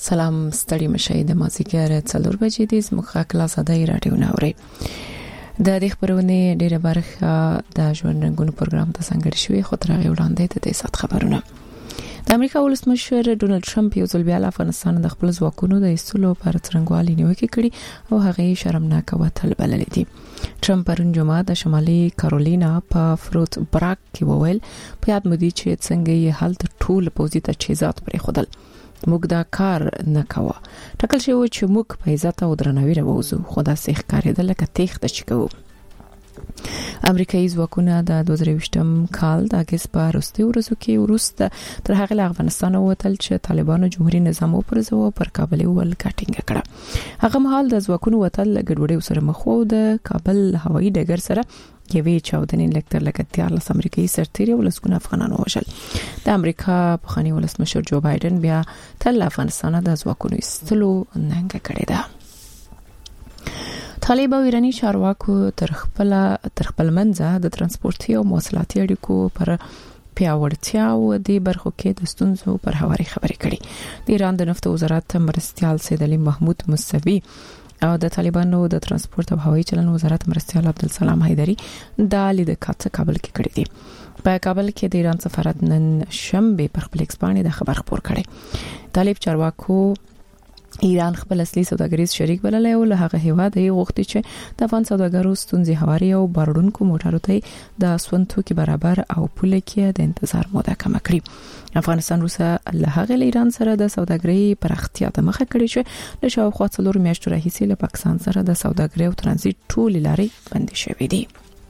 سلام ستړي مشه د مازیګر 4 بجې د زموږه کلاس ادای رادیو ناوري د دې خبرونه ډیره برخه د ژوند رنگونو پروګرام ته څنګه شوی خو تر هغه وړاندې د دې سات خبرونه د امریکا ولسمشر ډونالد ټرمپ یو ځل بیا افغانستان د خپل ځواکونو د ایستلو پر څرنګوالي نیوکه کړې او هغه شرمناک وتل بللې دي. ټرمپ پرون جمعه د شمالي کارولینا په فروت براک کې وویل په یاد مدي چې څنګه یې حالت ټول پوزي تجهیزات پرې خدل موږ دا کار نه کوو ټکل شو چې موږ په عزت او درناوي راوځو خو دا سیخ کاریدل لکه تیخ د چکو امریکایي ځواکونه د 2020م کال د اگست په وروستي ورځو کې ورسته تر هغه له افغانستان ووتل چې طالبانو جمهوریت نظام وپرځو پر کابل ول کټینګ کړه. هغه مهال د ځواکونو وتل ګډوډي سره مخ وو د کابل هوایي ډګر سره یوې چاودنې لکتر لګتیار لاس امریکایي سرتیري ولسکونه افغانانو وژل. د امریکا پخوانی ولسمشر جو بایدن بیا تل افغانستان د ځواکونو ایستلو ننګ کړی دی. طالب او ایرانی چارواکو تر خپل منځه د ترانسپورتي او مواصلاتي اړیکو پر پیاوړتیا او د برخو کې د ستونزو پر هواري خبرې کړې. د ایران د نفت وزارت مرستيال سید علي محمود موسوي او د طالبانو د ترانسپورت او هوایي چلن وزارت مرستيال عبدالسلام حیدری د لید کاته کابل کې کړې دي. په کابل کې د ایران سفارت نن شنبه پر خپل ایکسپانې د خبر خبر کړي. طالب چارواکو ایران خپل اصلي سوداګریز شریک بللی او له هغه هیواد یې غوښتي چې د افغان سوداګرو ستونزې هواري او بارونکو موټرو ته د سونتو کې برابر او پوله کې د انتظار موده کم کړي. افغانستان روسه له هغه ایران سره د سوداګرۍ پراختیا ته مخه کړې چې له شاوخوا 4 میاشتو راهیسې له پاکستان سره د سوداګرۍ او ترانزیت ټول لارې بندې شوې دي.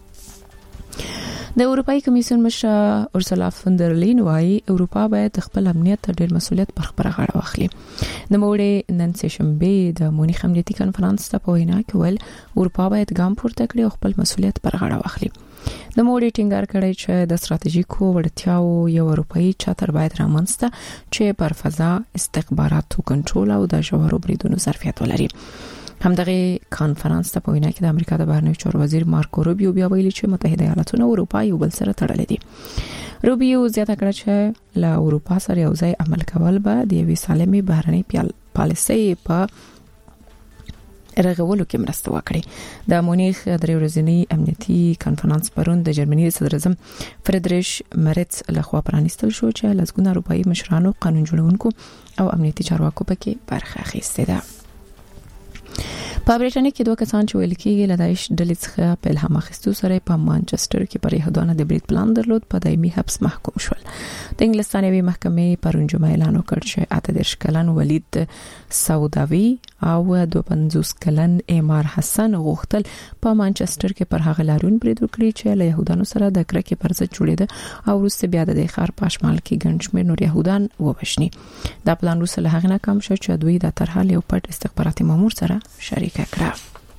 د اروپאי کمیسیون مشر اورسولا فون در لین وايي اروپا باید خپل امنیت ته ډېر مسؤلیت پر خپل غاړه واخلي. د موړې نن شنبه د مونیخ امنیتي کانفرنس ته په وینا کې ویل اروپا باید ګام پورته کړي او خپل مسؤلیت پر غاړه واخلي. د موړې ټینګار کړی چې د ستراتیژیکو وړتیاو یو اروپאי چاتر باید رامنځته چې پر فضا استخباراتو کنټرول او د جوهرو بریدونو ظرفیت ولري. همدغه کانفرنس ته په وینا کې د امریکا د بهرنیو چارو وزیر مارکو روبیو بیا ویلي چې متحده ایالاتونه او اروپا یو بل سره تړلي دي. روبیو زیاته کړه چې له اروپا سره یو ځای عمل کول به د یوې سالمې بهرنۍ پالیسۍ په رغولو کې مرسته وکړي. د مونیخ درې ورځنی امنیتي کانفرنس پرون د جرمني صدر اعظم فریدریش مرتز لخوا پرانیستل شو چې لسګونه اروپאי مشرانو قانون جوړونکو او امنیتي چارواکو پکې برخه اخیسته ده. په بریټانیا کې 2 کسان چې ویل کېږي له داعش ډلې څخه په الهام اخیستو سره په مانچستر کې پر یهودانو د برید پلان درلود په دایمي حبس محکوم شول. د انګلستاني محکمې پرون جمعه اعلان وکړ چې 38 کلن ولید سعوداوي او 52 کلن ایمار حسن غوښتل په مانچستر کې پر هغه لارون برید وکړي چې له يهودانو سره د کرکې پر ضد جوړېده او وروسته بیا د ښار په شمال کې ګڼ شمېر نور يهودان وبښني. دا پلان وروسته له هغه ناکام شو چې دوی د طرحه یو پټ استخباراتي مامور سره شریک کړه.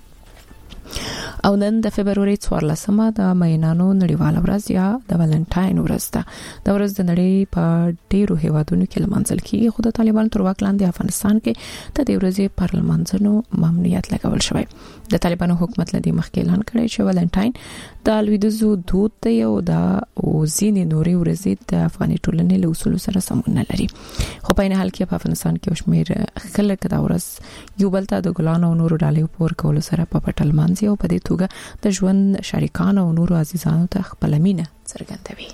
او نن د فبرवरी 14مه د مینانو نړیواله ورځ یا د والنټاین ورځ ده. د ورځ د نړۍ په ډیرو هیوادونو کې لمانځل کیږي خو د طالبانو تر واک لاندې افغانستان کې د دې ورځې پر لمانځنو ممنوعیت لګول شوی. د طالبانو حکومت لدی مخکې اعلان کړی چې والنټاین د لویدیځو دود دی او د ځینې نوري ورځې د افغاني ټولنې له اصول سره سمون نه لري. خو په نه حال کې په افغانستان کې شمیر خلک دا ورځ یو بل ته د ګلانو او نورو ډالۍ پور کول سره په پټل مانځي او په دې توګه د ژوند شریکان او نورو عزیزانو ته خپل مینه څرګندوي.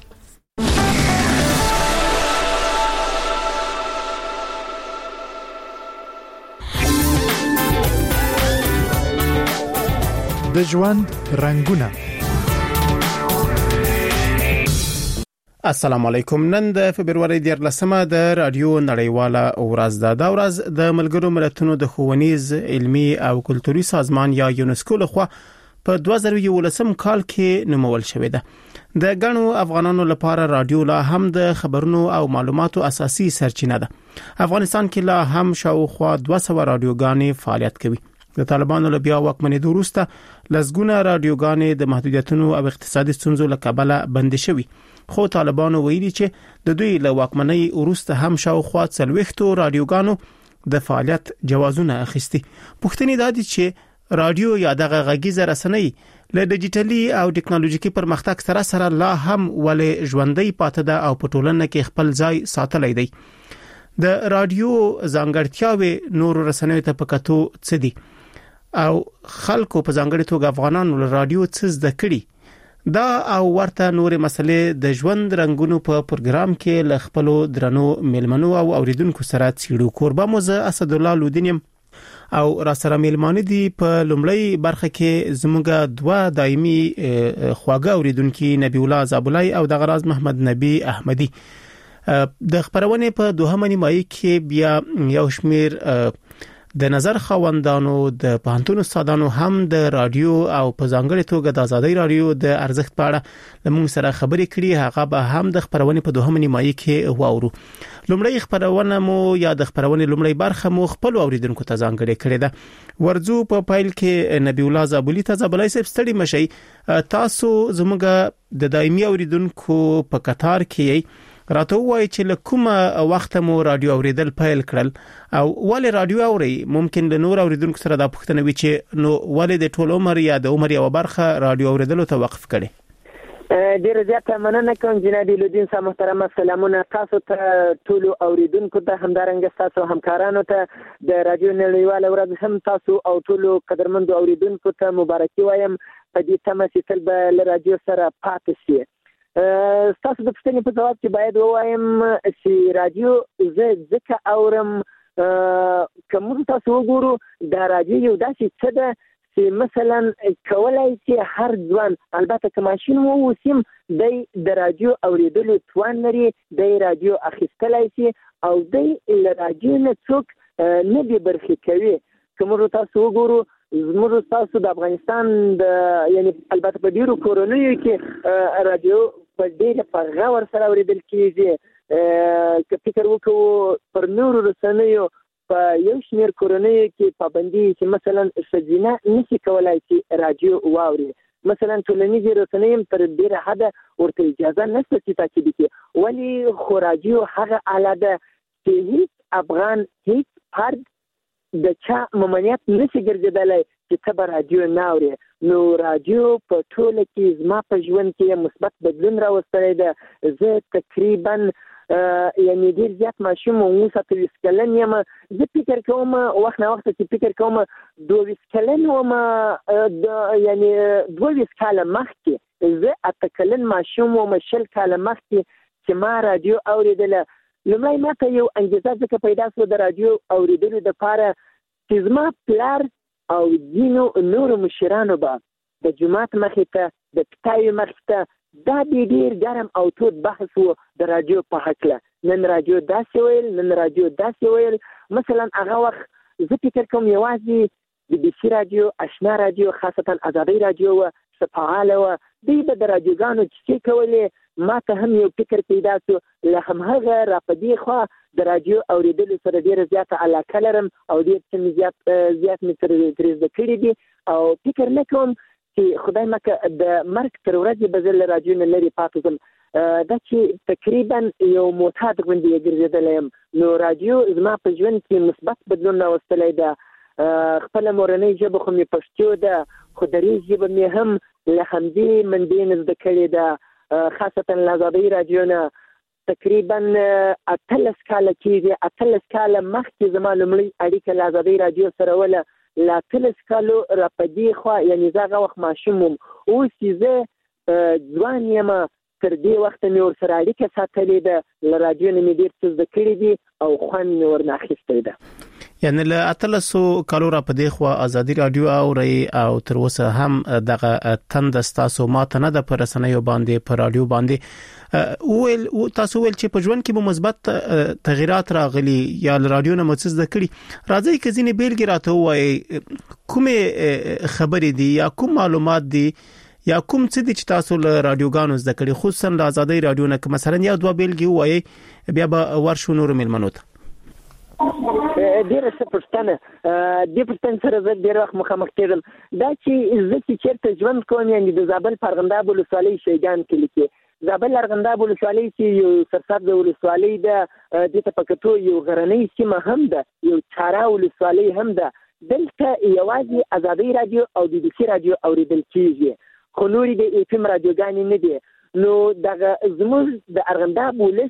د ژوند رنگونه. السلام علیکم. نن د فبرवरी 13مه د رادیو نړیواله ورځ ده. دا ورځ د ملګرو ملتونو د ښوونیز علمي او کلتوري سازمان یا یونسکو لخوا په 2011 کال کې نومول شوې ده. د غنو افغانانو لپاره رادیو لا هم د خبرونو او معلوماتو اساسي سرچینه ده. افغانستان کې لا هم شاوخوا 200 رادیوګانې فعالیت کوي. د طالبانو له بیا واکمنېدو وروسته لسګونه رادیوګانې د محدودیتونو او اقتصادي ستونزو له کبله بند شوي. خو طالبانو ویلي چې د دوی له واکمنۍ وروسته هم شاوخوا 40 رادیوګانو د فعالیت جوازونه اخیستي. پوښتنې دا دي چې رادیو یا دغه غږیزه رسنۍ له ډیجیټلي او ټکنالوژیکي پرمختګ سره لا هم ولې ژوندۍ پاتې ده او په ټولنه کې خپل ځای ساتلی دی. د رادیو ځانګړتیاوې نور رسنیو ته پکاتو څه دي او خلکو په ځانګړي توګه افغانانو له رادیو څه زده کړي دا او ورته نور مسلې د ژوند رنگونو په پروګرام کې ل خپل درنو ملمنو او اوریدونکو سره څیړو. کوربه موزه اسد الله لودینیم او را سره ملمانه دي. په لومړی برخه کې زموږه دوا دایمي خواږه اوریدونکو نبی الله زابلای او د غراز محمد نبی احمدی د خبرونه په دوهمه نیمایي کې بیا یو شمیر د نظر خوندانو د پانتون استادانو هم د رادیو او په ځانګړي توګه د ازادي رادیو د ارزښت په اړه لمون سره خبرې کړي. هغه به هم د خبرونه په دوهمه نیمایي کې واورو. لومړی خبرونه مو یا د خبرونه لومړی برخه مو خپل اوریدونکو ته ځانګړي کړي ده. ورځو په پایل کې نبی الله زابلی ته زابلای صاحب ستړي مشي. تاسو زموږه د دایمي اوریدونکو په قطار کې راته وایي چې لکومه وخت مو رادیو اوریدل پیل کړل او ولې رادیو اوري. ممکن له نور اوریدونکو سره د پوښتنه وي چې نو ولې د ټول عمر یا د عمر یو برخه رادیو اوریدلو ته وقف کړي. ډیر زیاته مننه کوم جناب لودین صاحب. محترم سلامونه تاسو ته ټول اوریدونکو ته همدارنګه تاسو همکارانو ته د رادیو نړیواله ورځ هم تاسو او ټول قدرمن اوریدونکو ته مبارکي وایم. په دې تمه چې تل به له رادیو سره پاتې شي. تاسو د پښتنې په جواب کې باید ووایم چې رادیو زه ځکه اورم کوم تاسو وګورو د رادیو یو داسې څه ده چې مثلا کولای چې هر ځوان البته که ماشین مو وسیم د رادیو اوریدلو توان لري د رادیو اخیستلای شي او د رادیو نه څوک نه دی برخې کوي. کوم تاسو وګورو زموږ تاسو د افغانستان د یعنی البته په ډیرو کورونو کې رادیو په ډیره په غور سره اوریدل کیږي. که فکر وکړو پر نورو رسنیو په یو شمېر کورنیو کې پابندي چې مثلا ښځینه نشي کولای چې رادیو واوري. مثلا ټولنیزې رسنۍ تر ډیره حده ورته اجازه نشته چې تاکید کړي. ولې خو رادیو هغه آله ده چې هیڅ افغان هیڅ فرد د چا ممانعت نشي ګرځیدلی چې ته به رادیو نه اوري. نو رادیو په ټوله کې زما په ژوند کې مثبت بدلون راوستلی ده. زه تقریبا یعنی ډیر زیات ماشوم و 29 کلن یم. زه فکر کوم وخت نه وخت چې فکر کوم 22 کلن وم یعنی 22 کاله مخکې زه 8 کلن ماشوم وم 20 کاله مخکې چې ما رادیو اوریدله. لومړی ماته یو انګیزه ځکه پیدا شوه د رادیو اوریدلو دپاره چې زما پلار او ځینو نورو مشرانو به د جومات مخې ته د کتابي مخې ته دا ډیر ګرم او تود بحث و د رادیو په هکله. نن رادیو داسې ویل نن رادیو داسې ویل. مثلا هغه وخت زه فکر کوم یوازې د بي سي رادیو اشنا رادیو خاصتا ازادي رادیو و فعاله و دوی به د رادیوګانو کیسې کولې. ما ته هم یو فکر پیدا شو له همهغه را په دې خوا د رادیو اوریدلو سره ډیره زیاته علاقه لرم او ډیر څه زیات مې ترې زده کړي دي او فکر نه کوم چې خدای مکه د مرګ تر ورځې به زه له رادیو نه لرې پاتې شم. دا چې تقریبا یو معتاد غوندې ګرځېدلی یم. نو رادیو زما په ژوند کې مثبت بدلون راوستلی ده. خپله مورنۍ ژبه خو مې پښتو ده خو دري ژبه مې هم له همدې منبع نه زده کړې ده. خاصتا له ازادۍ رادیو نه تقریبا 18 کاله کېږي. 18 کاله مخکې زما لومړۍ اړیکه له ازادۍ رادیو سره وله. له 18 کالو را په دې خوا یعنې زه هغه وخت ماشوم وم. اوس چې زه ځوان یم تر دې وخته مې ورسره اړیکه ساتلې ده. له رادیو نه مې ډېر څه زده کړي دي او خوند مې ورنه اخیستی ده. یعنی له 18 کالو را په دې خوا ازادي رادیو اوري او تر اوسه هم دغه تند تاسو ماته نه د پرسنیو باندې پر رادیو باندې ویل تاسو ویل چې په ژوند کې به مثبت تغیرات راغلي یا رادیو نه مڅ زده کړي. راځي چې ځینې بیلګې راته وایي کومه خبرې دي یا کوم معلومات دي یا کوم څه دي چې تاسو له رادیوګانو زده کړي خصوصا له ازادۍ رادیو نه مثلا یا دوه بیلګې وایي بیا به ورشو نور ملمنو ته. ډیره څه پوښتنه دې پوښتنې سره زه ډېر وخت مخامخ کېږم. دا چې زه چې چېرته ژوند کوم یعنې د زابل په ارغنداب ولسوالۍ شیګان کلي کې زابل ارغنداب ولسوالۍ چې یو سرسبزه ولسوالۍ ده. دې ته په کتو یو غرنۍ سیمه هم ده یو چاره ولسوالۍ هم ده. دلته یوازې ازادۍ رادیو او بي بي سي رادیو اورېدل کېږي خو نورې د اف ام رادیوګانې نه دي. نو دغه زموږ د ارغنداب ولس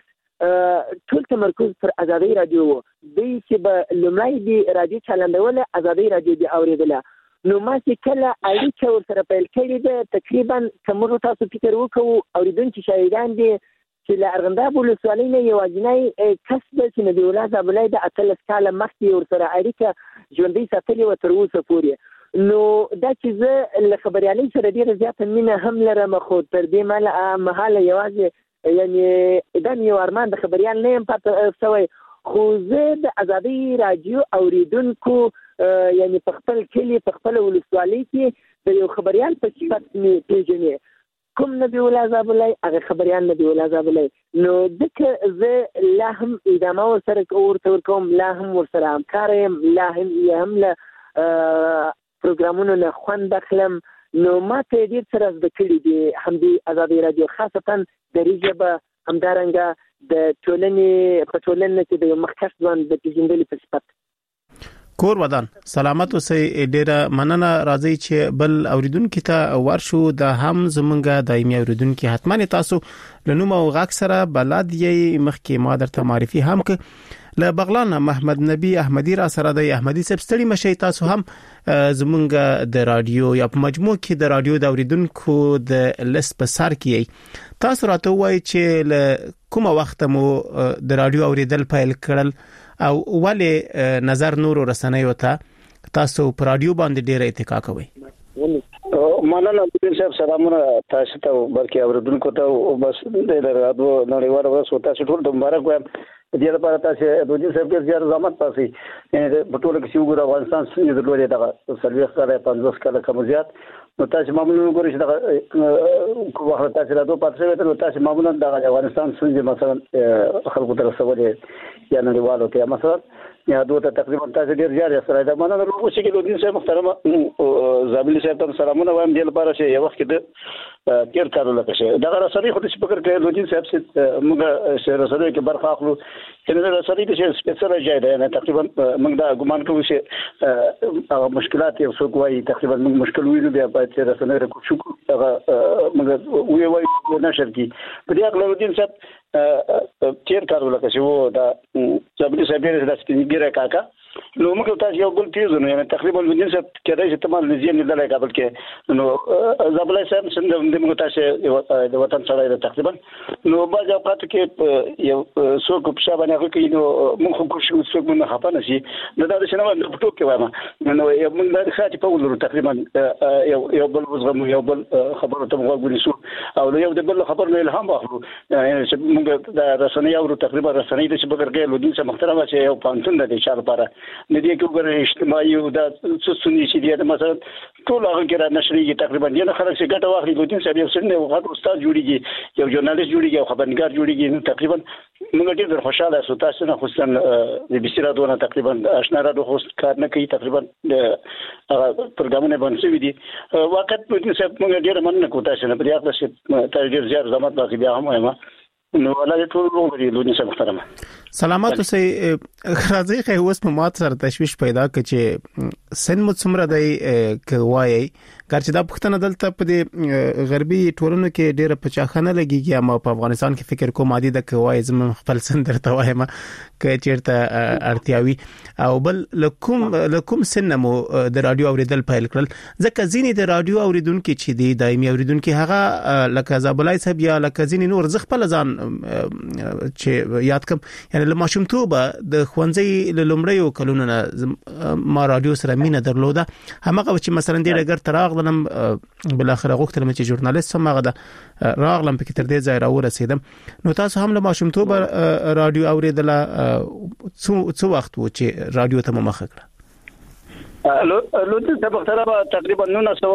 ټول تمرکز پر ازادي رادیو دی چې به لمړی دی رادیو چلندول ازادي رادیو دی اوریدله نو ما چې کله اړیکه ورسره پیل کړې ده تقریبا کومو تاسو فکر وکړو اوریدونکو شاهدان دي چې له ارغنداب ولسوالۍ نه یوازینی کس دی چې نبی الله زابلای د 13 کاله مخکې ورسره اړیکه ژوندۍ ساتلې وه تر اوسه پورې نو دا چې زه له خبریالۍ سره ډېره زیاته مینه هم لرم خو تر دې مهاله یوازې یعنې دا یو ارمان د خبریال نه یم پاتې شوی خو زه د ازادۍ راډیو اوریدونکو یعنې په خپل کلي په خپله ولسوالۍ کې د یو خبریال په صفت مې پېژنې کوم نبی الله زابلای هغه خبریال نبی الله زابلای نو دغه زه لا هم ادامه ورسره ورکوم لا هم ورسره همکار یم لا هم له پروګرامونو نه خوند اخلم نو ما ته ډېر څه را زده کړي دي همدې ازادي رادیو خاصتا دري ژبه همدارنګه د ټولنې په ټولنه کې د یو مخکښ ځوان د پېژندلو په صفت کور ودان سلامت اوسئ ډیره مننه راځي چې بل اوریدونکو ته ورشو د هم زمونږه دایمي اوریدونکو حتما تاسو لنوم او غاک سره بلد یې مخکې ما درته معرفي هم ک له بغلان محمد نبی احمدی را سره د احمدی صاحب ستړي مشي تاسو هم زمونږه د رادیو یا په مجموع کې د رادیو د اوریدونکو د لست په سر کې تاسو راته وایي چې له کومه وخت مو د رادیو اوریدل پیل کړل او ولې نظر نور رسنۍ وته تاسو پر رادیو باندې ډیره اتکا کوي مننه صاحب سلامونه تاسو ته بلکې اوریدونکو ته بس د رادیو نړیوال ورځ تاسو ټول ته مبارک وایم دې لپاره تاسو د دې صاحب ډیر زیات زحمت پاسي په ټول کې وګورئ افغانستان څنګه د لوري دغه سرویس کړه 50 کاله کوم زیات نو تاسو معمولا وګورئ چې دغه وخت تاسو راځو پاتې نو تاسو معمولا د افغانستان څنګه مثلا خلکو ته رسولې یا نړیوالو ته مثلا یا دوه تقریبا تاسو ډیر زیات سره دا مننه نو چې د دې صاحب محترم زابلی صاحب ته سلامونه وایم دې لپاره چې یو وخت د تیر کارو لکه شه دا رسنۍ خو د فکر کوي لوجین صاحب چې موږ سره کې برخه اخلو چې د رسنۍ د سپیشل ځای نه تقریبا موږ دا ګمان کوو چې مشکلات یو څوک وایي تقریبا موږ مشکل وینو بیا په چې رسنۍ راکو شو موږ وی نشر کی په دې اړه لوجین صاحب تیر کارو لکه چې دا زابلی صاحب یې د سپینګره کاکا نو موږ تاسو یو بل پیژنو یعنی تقریبا لوجین صاحب کېدای چې تمام لزین نه لای کابل کې نو زابلی صاحب څنګه موږ تاسو د وطن سره تقریبا نو باز اوقات کې یو څوک په شابه نه کوي نو موږ خو شو څوک نه خپانه شي نو دا چې نو په ټوک کې وایم نو یو موږ د خاطر په ولر تقریبا یو بل وزغم یو بل خبرو ته وګورئ شو او یو د بل خبر نه الهام واخلو یعنی چې موږ د رسنۍ او تقریبا رسنۍ د چې بګر کې لوجین صاحب محترم چې یو پانتون د اشاره لپاره ندی کې وګورئ اجتماعي او د سنتي چې د مثلا ټول هغه کې را نشريږي تقریبا نه خلک چې ګټه واخلي لوجین صاحب یو څنګه یو غټ استاد جوړیږي یو ژورنالیست جوړیږي یو خبرنګار جوړیږي نو تقریبا موږ ډېر خوشاله سو تاسو نه خوستان د بشیره دونه تقریبا آشنا را د خوست کار نه کوي تقریبا پروګرامونه باندې وي دي وخت لوجین صاحب موږ ډېر مننه کوو تاسو نه په دې اړه چې تاسو ډېر زیات زحمت باقي بیا هم وایم نو الله ټول وګوري لوجین صاحب محترم سلامات اوسئ راځي خو اوس په مات سره تشويش پیدا کړي چې سن مو څومره دی کوي ګرځي دا پښتنه دلته په غربي ټولنو کې ډیره پچاخنه لګيږي اما په افغانستان کې فکر کوم عادي د کوي زم خپل سن درته وایم ک چیرته ارتیاوي او بل لکم سن مو د رادیو اوریدل پیل کړل ځکه ځینې د رادیو اوریدونکو چې دی دایمي اوریدونکو هغه لکه زابلای صاحب یا لکه ځینې نور زغپل ځان چې یاد کوم یعنی له ماشومتوب د خوانځي له لومړیو کلونو نه ما رادیو سره مینه درلوده همغه چې مثلا د رګر تراغ نم بل اخر غوښتل چې ژورنالیست سم هغه د راغلم په تر دې ځای را ورسېدم نو تاسو هم له ماشومتوب رادیو اوریدل څو وخت و چې رادیو ته مخه کړه لوجین صاحب محترم تقریبا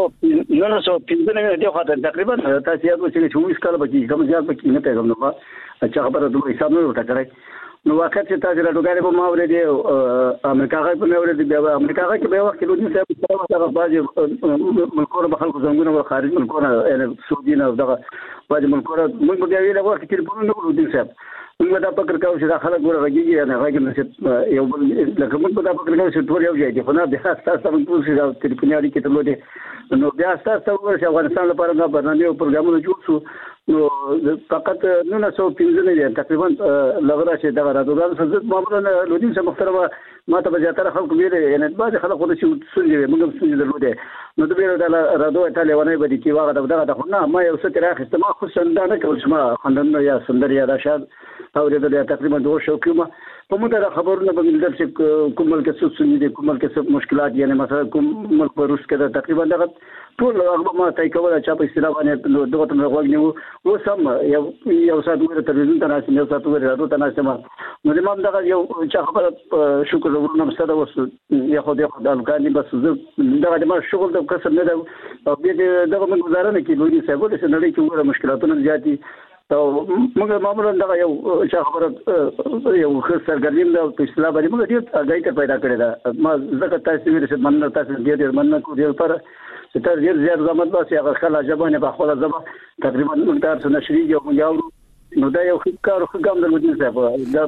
915 دی خو تقریبا تاسو یو چې 24 کال بچی کوم ځای پکې نه پیغام نو چې خبره دوی حساب نه وټکړای نو وخت چې تاسو راډوګاري په ماوره دی امریکا غي په ماوره دی بیا امریکا غي کې به وخت لوجین صاحب هغه باج ملکونه به خلکو څنګه نو خارج ملکونه یعنی سعودي نه دغه باج ملکونه موږ بیا ویل وخت کې په نو لوجین صاحب موږ دا فکر کوو چې دا خلک ورغږیږي نه راګم نشي یو بل لکه موږ دا فکر کوو چې ټول یو ځای دي خو نه بیا تاسو موږ چې ټلیفون اړیکې ته لوټي نو بیا تاسو ورته افغانستان لپاره دا برنامه او پروګرامونه جوړ شو نو فقط 915 نه تقریبا لغرا چې دا راځي د فزت معمولا لودین سره محترمه ما ته زیاتره خلک ویل یعنی بعض خلک خو چې سنجي موږ سنجي درلوده نو د بیره د راډیو ټاله ونه بدی کی واغه دغه نه ما یو څه تر اخر ما خو څنګه نه کول چې ما خندن یا سندر یا راشد او د تقریبا 2 شو کیما په موږ خبرونه به ملت چې کومل کې څه سنجي دي کومل کې څه مشکلات یعنی مثلا کوم ملک په روس کې تقریبا دغه ټول هغه ما تای کوله چې په استرا باندې دغه تم غوښنیو و سم یو سات ور تلویزیون ته ناشې یو سات ور راډیو ته ناشې نو د مام دغه یو چې خبره شکر ورنم ستاسو وس یا خو د افغاني بس دغه ما شغل د کسب نه او دغه من گزارنه کې لوی څه وله چې نړۍ کې وګړه مشکلاتونه زیاتی او موږ معمولا دغه یو چې خبره یو خسر ګرځیم د اصلاح باندې موږ ډیر اگای پیدا کړی دا ما زکه تاسو ویل چې مننه تاسو ډیر مننه کوی پر چې تر ډیر زیات زحمت باسي هغه خلا ژبه په خپل ژبه تقریبا موږ تاسو نشری یو نو دا یو کار خو ګام د مدیر صاحب دا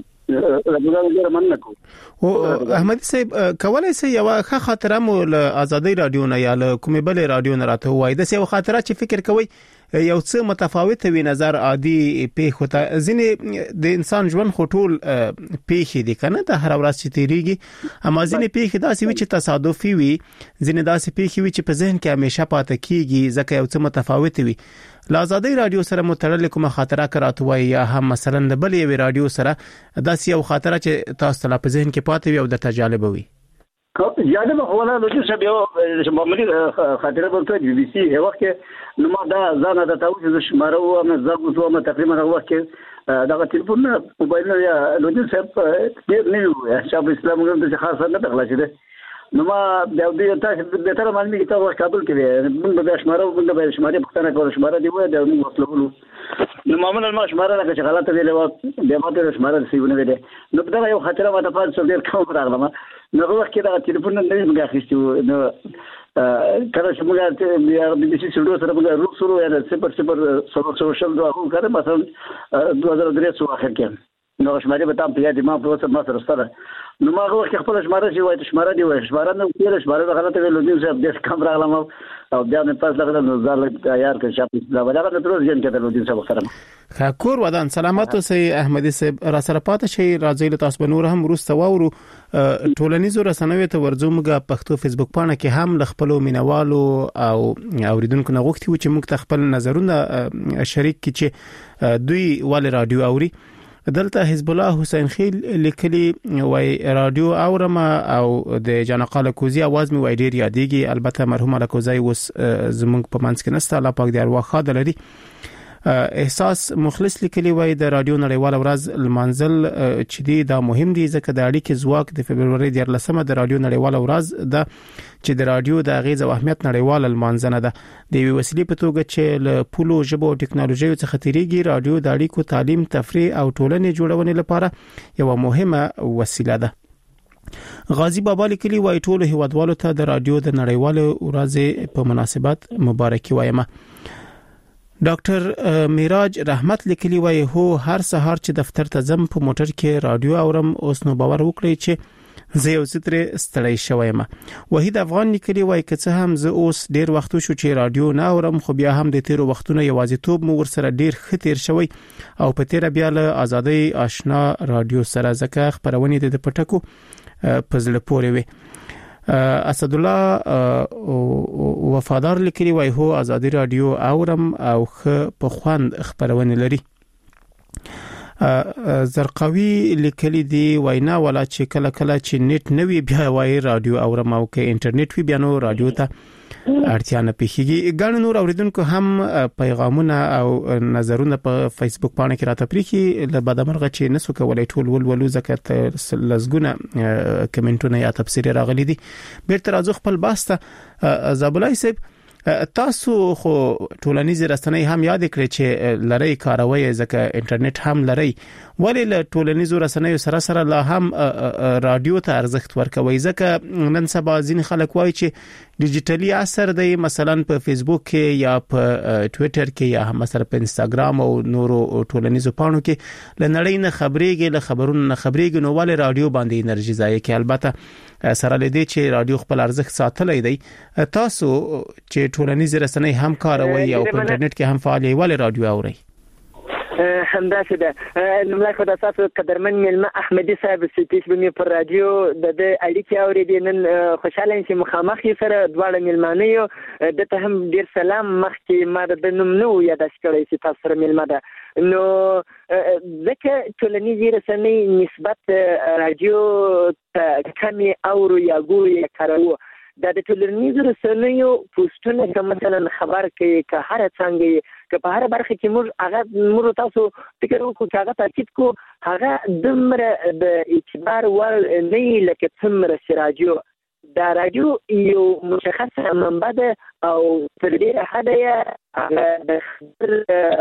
او احمد صاحب کولای شي یو ښه خاطره مو له ازادي رادیو نه یا له کومې بل رادیو نه راته وای د یو خاطره چې فکر کوي یو څه متفاوت وي نظر عادي پیښ هوته ځینې د انسان ژوند خټول پیښ دي کنه د هر ورځ چې تیریږي اما ځینې پیښ داسې وي چې تصادفي وي ځینې داسې پیښ وي چې په ذهن کې همیشه پاتې کیږي ځکه یو څه متفاوت وي لازادي رادیو سره متړل کومه خاطره کراتوي یا هم مثلا د بل یو رادیو سره داسې یو خاطره چې تاسو ته په ذهن کې پاتې وي او د تجربه وي یاده په ولا لږ څه بیا چې معمولی خاطره ورته بي بي سي هغه وخت نو ما دا ځان د تاسو د شماره او ما زغ زو تقریبا هغه وخت دا ټلیفون موبایل یا لږ څه ډیر نه وي چې اسلام موږ د خاصه نه تخلا چې نو ما د تاسو د تر باندې کې تاسو کابل کې موږ د شماره موږ د شماره پښتنه کول شماره دی وای د موږ وصلولو نو معمولا ما شماره نه چې غلطه ویلې و د ماته شماره سیونه ویلې نو دا یو خاطره ما ته پاتې ډیر کوم راغله نو وخت کې دا ټلیفون نه موږ اخیستو نو کله چې موږ بیا د بي سي سټوډیو سره موږ روح شروع یا 0 سوشل دوه کړه مثلا 2003 اخر کې نو شماره به تام په دې ما په وسه ما سره سره نو ما غوښتل خپل شماره چې وایي شماره دی وایي شماره نو کېره شماره غلطه ویلو دي چې د کم راغلم او بیا مې پاس لګل نو ځل تیار کړ چې دا ولا د تروز جن کې د لودین صاحب سره کور ودان سلامات اوسئ احمدي صاحب را سره پاتې شي راځي له تاسو بنور هم روسته واورو ټولنیزو رسنیو ته ورځو موږ پښتو فیسبوک پاڼه کې هم ل خپل مینوالو او اوریدونکو نه غوښتي و چې موږ خپل نظرونه شریک کړي چې دوی ول رادیو اوري دلته حزب الله حسین خیل لیکلي وای رادیو اورما او د جنقاله کوزي आवाज می وای ډیر یادېږي البته مرحوم الکوزي وس زمونږ په منځ کې نسته الله پاک دې ارواح خاطر لري احساس مخلص لیکلي وای د رادیو نړیوال ورځ المنزل چې دی دا مهم دی ځکه د اړیکې ځواک د فبرवरी 14 د رادیو نړیوال ورځ د چې د رادیو د غیز او اهمیت نړیوال المنځنه ده د وی وسیلې په توګه چې له پولو ژبو او ټکنالوژي څخه تیریږي رادیو د اړیکو تعلیم تفریح او ټولنې جوړونې لپاره یو مهمه وسیله ده غازی بابا لیکلي وای ټول هیوادوالو ته د رادیو د نړیوال ورځ په مناسبت مبارکي وایم ډاکټر میراج رحمت لیکلی وای هو هر سهار چې دفتر ته ځم په موټر کې رادیو اورم اوس نو باور وکړئ چې زه یو ستره ستړی شوم وحید افغان لیکلی وای که څه هم زه اوس ډیر وخت شو چې رادیو نه اورم خو بیا هم د تیرو وختونو یوازیتوب مو ورسره ډیر خطر شوی او په تیر بیا له ازادي آشنا رادیو سره ځکه خبرونه د پټکو پزله پورې وي اسد الله وفادار لیکلی وای هو ازادي رادیو اورم او په خوند خبرونه لري زرقاوي لیکلی دی وینا ولا چې کله کله چې نیټ نوي بیا وای رادیو اورم او کې انټرنیټ وی بیا نو رادیو ته اړتیا نه پیخیږي ګڼ نور اوریدونکو هم پیغامونه او نظرونه په فیسبوک باندې کې راته پریخي له بدمرغه چې نسو کولای ټول ولولو زکات لزګونه کمنټونه یا تفسیر راغلي دي بیرته راځو خپل باسته زابلای صاحب تاسو خو ټولنیز رسنۍ هم یاد کړئ چې لری کاروي ځکه انټرنیټ هم لری ولی له ټولنیزو رسنیو سره سره لا هم رادیو ته ارزښت ورکوي ځکه نن سبا ځین خلک وایي چې ډیجیټلی اثر دی مثلا په فیسبوک کې یا په ټوئیټر کې یا مثلا په انستګرام او نورو ټولنیزو پاڼو کې لنړی نه خبرېږي له خبرونو نه خبرېږي نو ول رادیو باندې انرژي ضایع کوي البته سره لدی چې رادیو خپل ارزښت ساتلای دی تاسو چې ټولنیز رسنۍ هم کاروي او په انټرنیټ کې هم فعال ول رادیو اوري همداسې ده. لومړی خو د تاسو قدرمن مېلمه احمدي صاحب سپیچ به مې پر رادیو د اړیکې اورېدې. نن خوشاله یم چې مخامخ یې سره دواړه مېلمانه یو. دته هم ډېر سلام. مخکې ما د نوم نه و یاداښت کړی چې تاسو سره مېلمه ده. نو ځکه ټولنیزې رسنۍ نسبت رادیو ته کمې اورو یا ګورو یا کاروو. دا د ټولنیزو رسنیو پوسټونه که مثلا خبر کوي که هر څنګه که په هر برخه کې موږ تاسو فکر وکړو چې هغه تاکید کو هغه دومره د اعتبار وړ نه لکه څومره چې رادیو. دا رادیو یو مشخصه منبع ده او تر ډېره حده یې هغه د خبر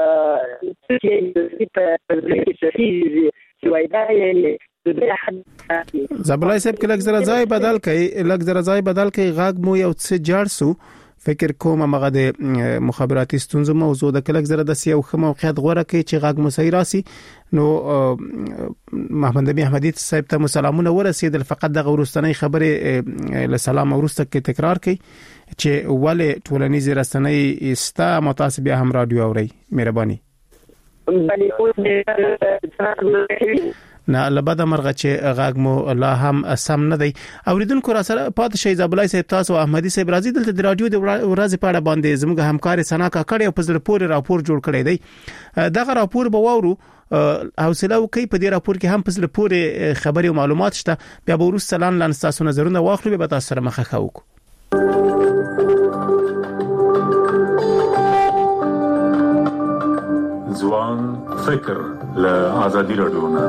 زبلای صاحب کله زره ځای بدل کړي غاګ مو یو څه جړ سو فکر کوم هغه د مخابراتي ستونزو موضوع د کله زره د سیو خمو موقعیت غوړه کوي چې غاګ مو صحیح راسي. نو محمد نبی احمدی صاحب ته سلامونه ورسېدل. فقط د غورستنۍ خبره له سلام ورسته کې تکرار کړي چې ولې ټولنیز رسنۍ استا متاسب هم رادیو اوري. مهرباني. نه لبد مرغه چې غاګ مو الله هم سم نه دی. اوریدونکو را سره پات شي زبلای صاحب تاسو احمدي صاحب راځي دلته د رادیو د ورځ په اړه باندې زموږ همکار سنا کا کړي او په زړه راپور جوړ کړي دی. دغه راپور به وورو حوصله وکي. په دې راپور کې هم په زړه خبري او معلومات شته. بیا به ورس سلام لانستاسو نظرونه واخلو به تاسو سره مخه خو. ځوان فکر له ازادي رادیو نه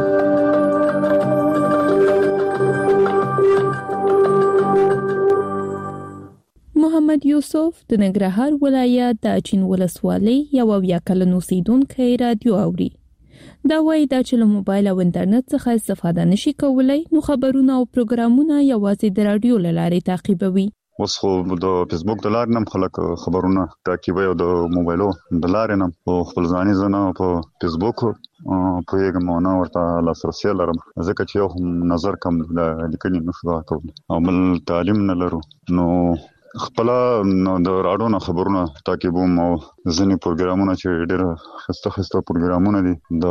محمد یوسف د ننګرهار ولایت د اچین ولسوالۍ یو کلن اوسیدونکی رادیو اوري. دا وایي چې له موبایل او انټرنیټ څخه استفاده نشي کولای نو خبرونه او پروګرامونه یوازې د رادیو له لارې تعقیبوي. اوس خو د فیسبوک د لارې نم خلک خبرونه تعقیبوي او د موبایلو د لارې نم خپل ځاني زنه په فیسبوک په یوه مونه ورته لاسرسي لرم ځکه چې یو نظر کم د لیکنې نشو کول او بل تعلیم نه لرو. نو خپل د راډیو خبرونه تعقیبوم او ځینې پروګرامونه چې ډېر خسته پروګرامونه دي د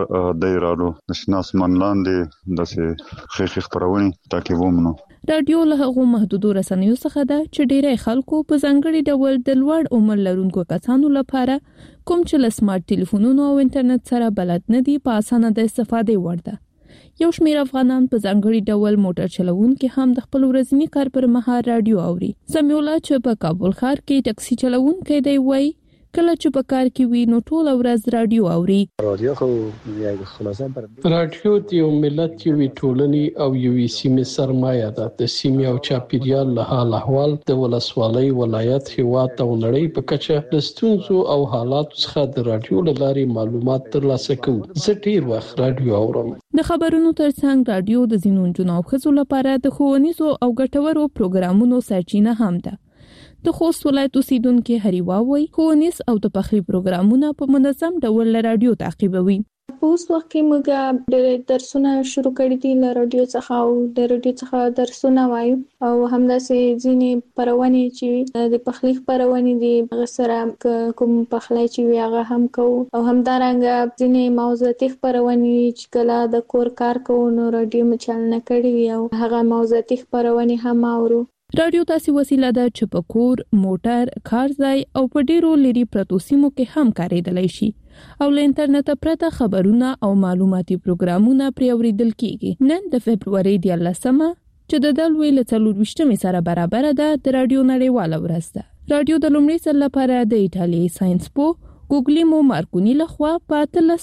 راډیو د شناس منلاندې د خېخ خبرونه تعقیبوم. نو رادیو له هغو محدودو رسنیو څخه ده چې ډېری خلکو په ځانګړي ډول د لوړ عمر لرونکو کسانو لپاره کوم چې له سمارټ ټلیفونونو او انټرنیټ سره بلد نه دي په اسانه د استفادې وړ ده. یو شمېر افغانان په ځانګړي ډول موټر چلوونکي هم د خپل ورځني کار پر مهال رادیو اوري. سمیع الله چې په کابل ښار کې ټکسي چلوونکی دی وایي کله چې په کار کې وي نو ټول ورځ رادیو اوري. رادیو خو یو خلاصه رادیو د یو ملت یو ټولنې او یو سیمې سرمایه ده. د سیمې او چاپیریال له حال احوال د ولسوالۍ ولایت هیواد او نړۍ په کچه د ستونزو او حالاتو څخه د رادیو له لارې معلومات ترلاسه کوو. زه ډیر وخت رادیو اورم. د خبرونو ترڅنګ رادیو د ځینو نجونو او ښځو لپاره د ښوونیزو او ګټورو پروګرامونو سرچینه هم ده. د خوست ولایت اوسیدونکو هریوا وایي ښوونیز او د پخلي پروګرامونه په منظم ډول رادیو تعقیبوي. په اوس وخت کې موږ ډېر درسونه شروع کړي دي له رادیو څخه او د رادیو څخه درسونه وایو او همداسې ځینې خبرونه چې د پخلي خبرونه دي هغه سره کوم پخلی چې وي هغه هم کوو او همدارنګه ځینې موضوعاتي خبرونه چې کله د کور کار کوو نو رادیو مچلنه کړي وي او هغه موضوعاتي خبرونه هم اورو. رادیو تاسو وسیله ده چې په کور، موټر، کار ځای او په ډیرو لري پرتو سیمو کې هم کارېدلی شي او له انټرنیټ پرته خبرونه او معلوماتي پروګرامونه پرې اوریدل کیږي. نن د فبرवरी 13مه چې د دلوي له 24مې سره برابر ده د رادیو نړیواله ورځ ده. رادیو د لومړي ځل لپاره د ایتالیا ساينس پو ګوګلیمو مارکونی لخوا په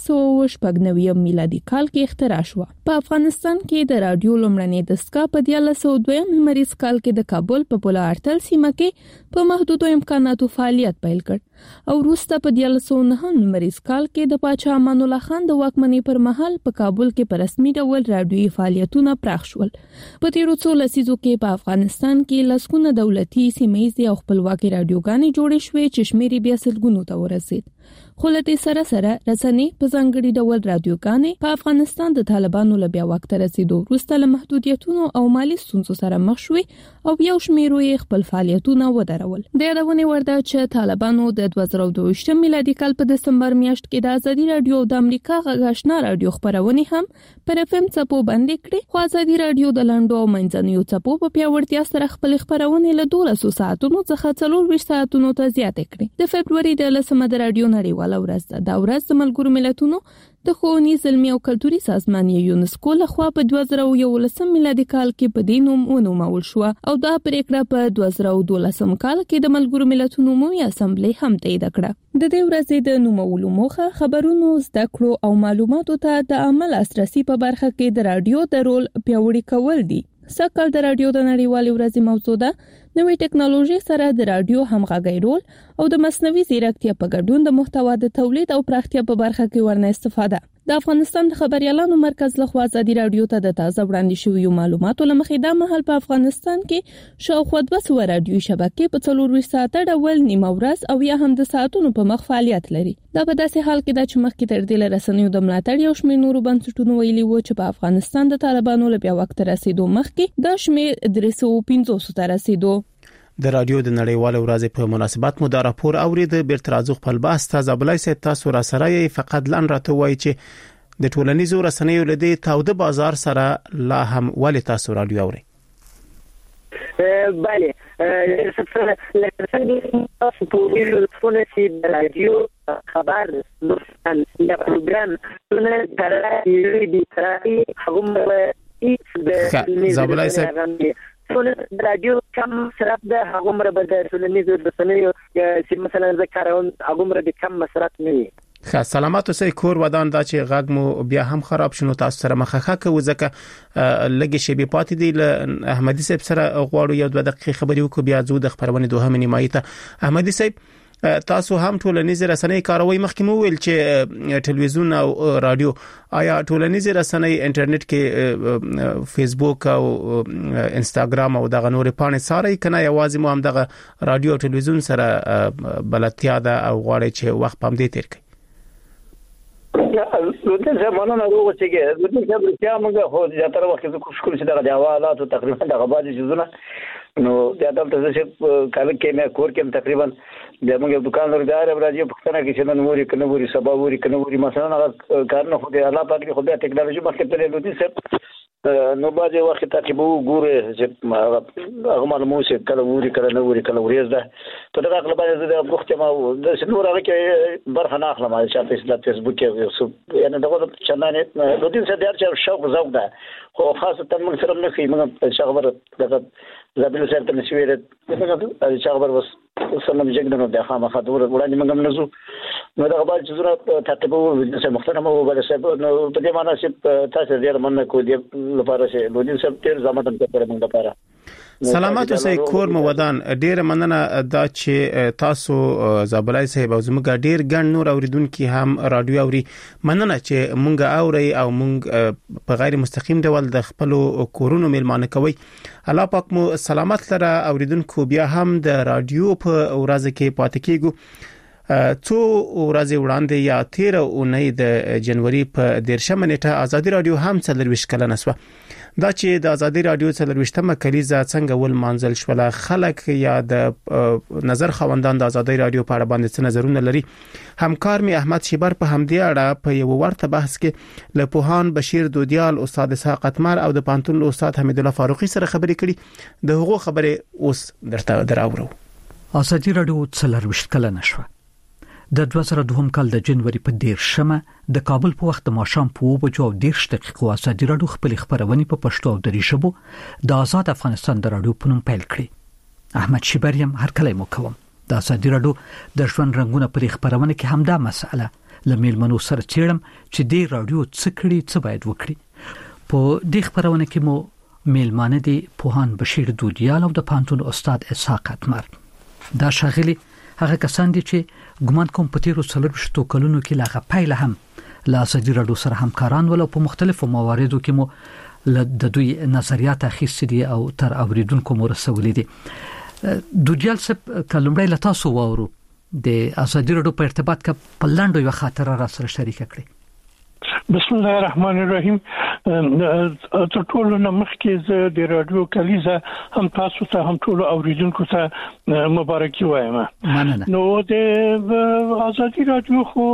1396 میلادي کال کې اختراع شو. په افغانستان کې د رادیو لومړنۍ دستګاه په 1902 میمریز کال کې د کابل په بولا ارتل سیمه کې په محدودو امکاناتو فعالیت پیل کړ او وروسته په 1909 میمریز کال کې د پاچا امان الله خان د واکمنۍ پر مهال په کابل کې په رسمي ډول رادیوي فعالیتونه پراخ شول. په تیرو څو لسیزو کې په افغانستان کې لسګونه دولتي سیمې او خپلواکي رادیوګانې جوړې شوې چې شمیرې بیا سلګونو ته ورسید. خو له دې سره سره رسنۍ په ځانګړي ډول رادیوګانې په افغانستان د طالبانو له بیا واک ته رسیدو وروسته له محدودیتونو او مالي ستونزو سره مخ شوي او یو شمېر یې خپل فعالیتونه ودرول. د یادونې وړ ده چې طالبانو د 2022 میلادي کال په دسمبر میاشت کې د ازادي رادیو د امریکا غږ آشنا رادیو خبرونه هم پر FM څپو باندې کړې. خو ازادي رادیو د لنډو او منځنیو څپو په پیاوړتیا سره خپل خبرونه له 1200 ساعتونو څخه 24 ساعتونو ته زیاتې کړې. د فبرवरी د 10 د رادیو نړیواله ورځ ده. دا ورځ د ملګرو ملتونو د ښوونیز علمي او کلتوري سازمان یونسکو لخوا په 2011 میلادي کال کې په دې نوم ونومول شو او دا پریکړه په 2012 کال کې د ملګرو ملتونو عمومي اسامبلې هم تایید کړه. د دې ورځې د نومولو موخه خبرونو، زده کړو او معلوماتو ته د عمل لاسرسي په برخه کې د رادیو د رول پیاوړی کول دي. سکل د رادیو د نړیوالې ورځې موضوع ده. نوې ټکنالوژي سره د رادیو همغږي رول او د مصنوعي ځیرکتیا په ګډون د محتوا د تولید او پراختیا په برخه کې ورنه استفاده. د افغانستان د خبريالانو مرکز لخوا ازادي رادیو ته د تازه وړاندې شویو معلوماتو لمخې د مهال په افغانستان کې شاوخوا 200 رادیوي شبکې په 24 ساعته ډول نیمه ورځ او یا هم د ساعتونو په مخ فعالیت لري. دا په داسې حال کې د چمخ کې تر دې رسنیو د ملاتړ یو شمېر نورو بنسټونو ویلي و چې په افغانستان د طالبانو له بیا وخت رسیدو مخکې د شمېر 350 ته رسیدو. د رادیو د نړیواله ورځې په مناسبت مو دا راپور اورید. بیرته راځو خپل بحث ته. زابلای سي تاسو را سره فقط لن راته وایي چې د ټولنیزو رسنیو له دې تاوده بازار سره لا هم ولې تاسو رادیو اورئ؟ بله لکه تاسو په ټولنه کې د رادیو خبر لوستل یا پروګرام ټول ترای دی ترای هغه زابلای سي د رادیو کم مصرف ده هغه مر به د ټولنیزو رسنیو چې مثلا ذکرون هغه مر د کم مصرف نه وي. ښه سلامات اوسئ. کور ودان دا چې غږ مو بیا هم خراب شنو تاسو سره مخه کوو ځکه لګي شی به پاتې دی. له احمدي صاحب سره غواړو یو 2 دقیقې خبرې وکړو بیا ځو د خبرونه دوه نیمایي ته. احمدي صاحب تاسو هم ټولنیز رسنۍ کاروي. مخکې مو ویل چې ټلویزیون او رادیو آیا ټولنیز رسنۍ انټرنیټ کې فیسبوک او انستګرام او دغه نور پاڼې ساري کنه یوازې مو هم دغه رادیو او ټلویزیون سره بلدتیا ده او غواړي چې وخت پام دې تیر کړئ؟ لوتل زمانه نه وروغه چې لوتل چې بیا موږ خو زیاتره وخت کوشش کوو چې دغه جوالات تقریبا دغه باندې جزونه نو دا دلته چې کله کې مې کور کې تقریبا د موږ دکان لرګار راځي په ختنه کې چې نن ووري کنه ووري سبا ووري کنه ووري مثلا هغه کار نه خو دې الله پاک دې خو دې ټکنالوژي مخکې ته لوتل چې نو باندې وخت تعقیب وګوره چې هغه معلومه شي کله ووري کله نه ووري کله وريز ده په دغه خپل باندې د وخت ما د شنو راغی کې برخه نه اخلم چې په فیسبوک کې یعنی دغه چندانه لوتل چې د هر شوق زوق ده خو خاصه موږ سره نه خې موږ شغبر دغه زابل سره ته نشوي دغه شغبر وس سلام جګدنو د خامخا دور وړاندې موږ منځو نو دغه باندې چې زړه تعقیب وو مختلفه مو بل څه نو په دې معنی چې تاسو ډیر مننه کو دي لپاره چې لودین سب تیر زمادن ته موږ لپاره سلامات اوسئ. کور مو ودان. ډیر مننه دا چې تاسو زابلای صاحب او زموږ ډیر ګڼ نور اوریدونکو هم رادیو اوري. مننه چې مونږ اوري او مونږ په غیر مستقیم ډول د خپل کورونو میلمانه کوي. الله پاک مو سلامت لره اوریدونکو. بیا هم د رادیو په ورځ کې پاتې کیږو. څو ورځې وړاندې یا 13 اونۍ د جنوري په 13 نیټه ازادي رادیو هم 40 کلنه شوه. دا چې د ازادي رادیو 40مه کلیزه څنګه ول مانځل شوله خلک یا د نظر خوندان د ازادي رادیو په اړه باندې څه نظرونه لري. همکار می احمد شیبر په همدې اړه په یو ورته بحث کې له پوهان بشیر دودیال، استاد اسحاق اتمر او د پانتون استاد حمید الله فاروقي سره خبرې کړي. د هغو خبرې اوس درته دراوړو. ازادي رادیو 40 کلنه شوه. د 2002 کال د جنوري په 13مه د کابل په وخت د ماښام په 2:10 ازادي رادیو خپل خبرونه په پښتو او دری ژبه د آزاد افغانستان د رادیو په نوم پیل کړی. احمد شیبریم هر کله مو کوم د ازادي رادیو د ژوند رنگونه پر خبرونه کې همدا مسأله لمیلمنو سره چیرم چې د رادیو څه کړی څه باید وکړي. په دې خبرونه کې مو میلمانه دي پوهان بشیر دودیال او د پانتون استاد اسحاق اتمر. دا شاغلي هغه کسان دي چې ګمان کوم په تیرو 40 کلونو کې لاغه پایله هم لا ازادي رادیو سره همکاران ول په مختلفو مواردو کې مو د دوی نظریات اخیستي دي او تر اوریدونکو مو رسولې دي. دودیال سپ کلمړی له تاسو وورو د ازادي رادیو په ارتباط کې په لاندې یو خاطر را سره شریک کړئ. بسم الله الرحمن الرحیم. تر ټولو مخکې زه د رادیو کلیزه هم تاسو ته هم ټولو اوریدونکو ته مبارکي وایم. مننه. نو د ازادي رادیو خو